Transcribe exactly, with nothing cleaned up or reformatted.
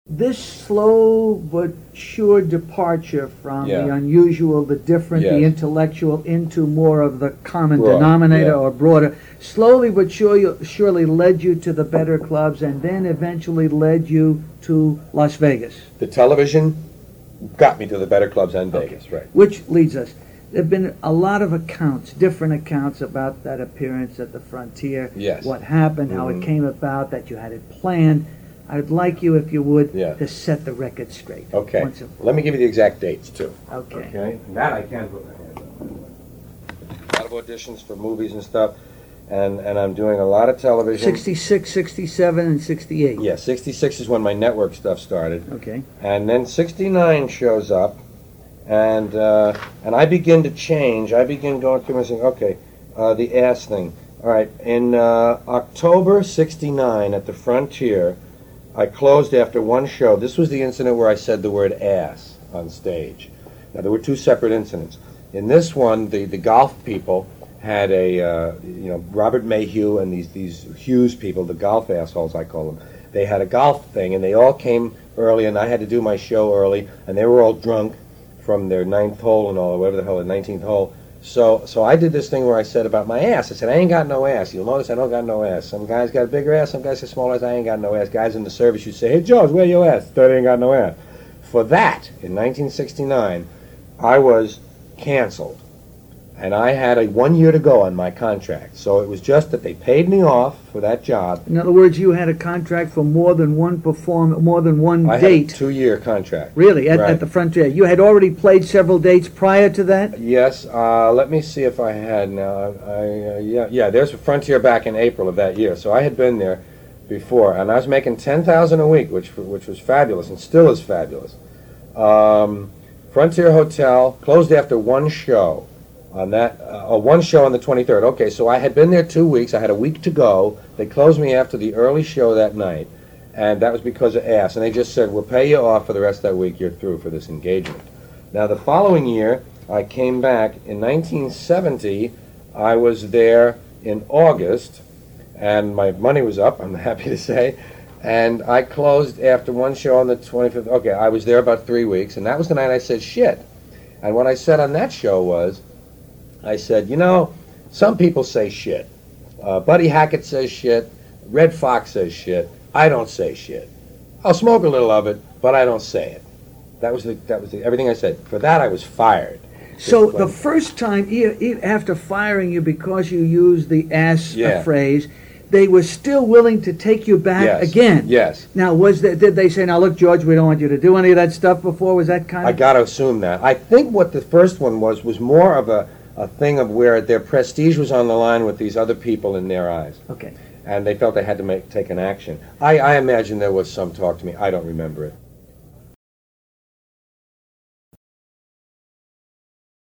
This slow but sure departure from Yeah. the unusual, the different, the Yes. intellectual into more of the common Broad, denominator yeah. or broader, slowly but surely, surely led you to the better clubs and then eventually led you to Las Vegas. The television got me to the better clubs and Okay. Vegas, right. Which leads us. There have been a lot of accounts, different accounts about that appearance at the Frontier. Yes. What happened, how Mhm. it came about, that you had it planned. I'd like you, if you would, Yeah. to set the record straight. Okay. Once and for Let me give you the exact dates, too. all. Okay. Okay? That I can put my hands on. A lot of auditions for movies and stuff, and, and I'm doing a lot of television. sixty-six, sixty-seven, and sixty-eight. Yeah, sixty-six is when my network stuff started. Okay. And then sixty-nine shows up, and uh, and I begin to change. I begin going through and saying, okay, uh, the ass thing. All right, in uh, October sixty-nine at the Frontier, I closed after one show. This was the incident where I said the word ass on stage. Now, there were two separate incidents. In this one, the, the golf people had a, uh, you know, Robert Mayhew and these, these Hughes people, the golf assholes I call them, they had a golf thing, and they all came early, and I had to do my show early, and they were all drunk from their ninth hole and all, or whatever the hell, the nineteenth hole. So so I did this thing where I said about my ass. I said, I ain't got no ass. You'll notice I don't got no ass. Some guys got a bigger ass, some guys have smaller ass. I ain't got no ass. Guys in the service, you say, hey, George, where your ass? Thought I ain't got no ass. For that, in nineteen sixty-nine, I was canceled. And I had a one year to go on my contract. So it was just that they paid me off for that job. In other words, you had a contract for more than one perform, more than one I date. had a two-year contract. Really, at, Right. at the Frontier. You had already played several dates prior to that? Yes, uh, let me see if I had now. I, uh, yeah, yeah. There's a Frontier back in April of that year, so I had been there before, and I was making ten thousand a week, which which was fabulous, and still is fabulous. Um, Frontier Hotel closed after one show on that, uh, oh, one show on the twenty-third. Okay, so I had been there two weeks. I had a week to go. They closed me after the early show that night, and that was because of ass. And they just said, we'll pay you off for the rest of that week. You're through for this engagement. Now, the following year, I came back. In nineteen seventy, I was there in August, and my money was up, I'm happy to say, and I closed after one show on the twenty-fifth. Okay, I was there about three weeks, and that was the night I said shit. And what I said on that show was, I said, you know, some people say shit. Uh, Buddy Hackett says shit. Red Fox says shit. I don't say shit. I'll smoke a little of it, but I don't say it. That was the, that was the, everything I said. For that, I was fired. So the first time, e- e- after firing you because you used the ass uh, Yeah. phrase, they were still willing to take you back Yes. again. Yes. Now, was that, did they say, now look, George, we don't want you to do any of that stuff before? Was that kind I of... got to assume that. I think what the first one was was more of a, a thing of where their prestige was on the line with these other people in their eyes. Okay. And they felt they had to make take an action. I, I imagine there was some talk to me. I don't remember it.